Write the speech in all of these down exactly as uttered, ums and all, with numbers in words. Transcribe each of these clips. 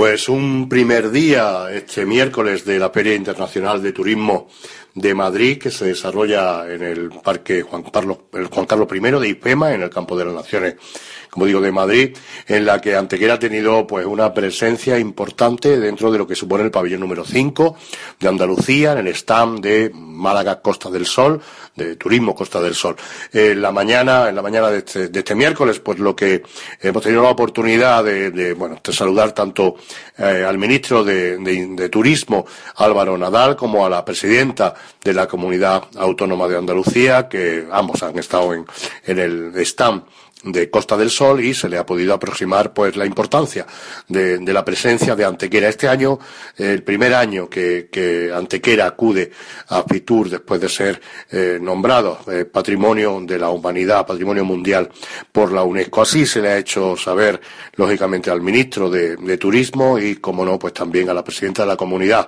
Pues un primer día, este miércoles, de la Feria Internacional de Turismo de Madrid, que se desarrolla en el Parque Juan Carlos, el Juan Carlos primero de IFEMA, en el Campo de las Naciones, como digo, de Madrid, en la que Antequera ha tenido pues una presencia importante dentro de lo que supone el pabellón número cinco de Andalucía, en el stand de Málaga Costa del Sol, de Turismo Costa del Sol. En la mañana, en la mañana de este, de este miércoles, pues lo que hemos tenido la oportunidad de, de bueno, de saludar tanto eh, al ministro de, de, de Turismo, Álvaro Nadal, como a la presidenta de la Comunidad Autónoma de Andalucía, que ambos han estado en, en el stand de Costa del Sol, y se le ha podido aproximar pues la importancia de, de la presencia de Antequera. Este año, el primer año que, que Antequera acude a Fitur después de ser eh, nombrado eh, Patrimonio de la Humanidad, Patrimonio Mundial por la UNESCO. Así se le ha hecho saber, lógicamente, al ministro de, de Turismo y, como no, pues también a la presidenta de la comunidad.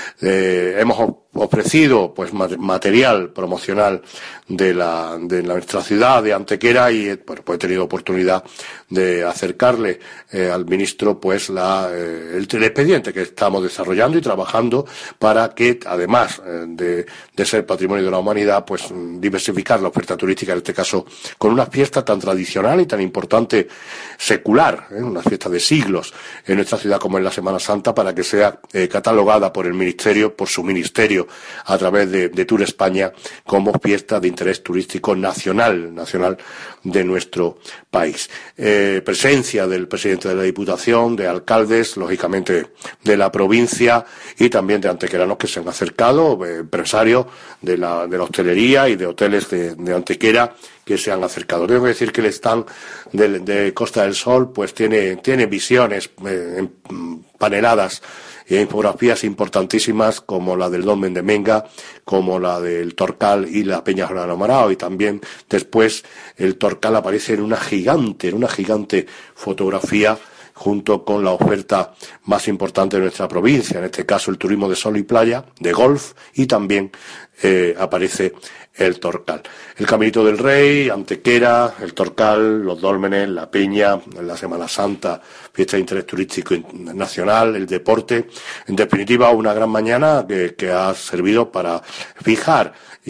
Eh, hemos ofrecido pues material promocional de la de nuestra ciudad de Antequera y bueno, pues he tenido oportunidad de acercarle eh, al ministro pues la eh, el, el expediente que estamos desarrollando y trabajando para que, además eh, de, de ser Patrimonio de la Humanidad, pues diversificar la oferta turística, en este caso con una fiesta tan tradicional y tan importante, secular, ¿eh? una fiesta de siglos en nuestra ciudad como es la Semana Santa, para que sea eh, catalogada por el ministerio, por su ministerio, a través de, de Tour España, como fiesta de interés turístico nacional, nacional de nuestro país. Eh, presencia del presidente de la Diputación, de alcaldes, lógicamente de la provincia, y también de antequeranos que se han acercado, eh, empresarios de la, de la hostelería y de hoteles de, de Antequera que se han acercado. Tengo que decir que el stand de, de Costa del Sol pues tiene, tiene visiones eh, paneladas y infografías importantísimas, como la del Dolmen de Menga, como la del Torcal y la Peña Gran Amarao, y también después el Torcal aparece en una gigante, en una gigante fotografía, junto con la oferta más importante de nuestra provincia, en este caso el turismo de sol y playa, de golf, y también eh, aparece el Torcal. El Caminito del Rey, Antequera, el Torcal, los Dólmenes, la Peña, la Semana Santa, fiesta de interés turístico nacional, el deporte. En definitiva, una gran mañana que, que ha servido para fijar y,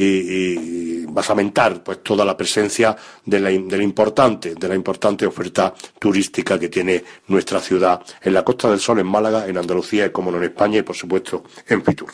y basamentar pues toda la presencia de la, de la importante, de la importante oferta turística que tiene nuestra ciudad en la Costa del Sol, en Málaga, en Andalucía, y como no en España, y por supuesto en Fitur.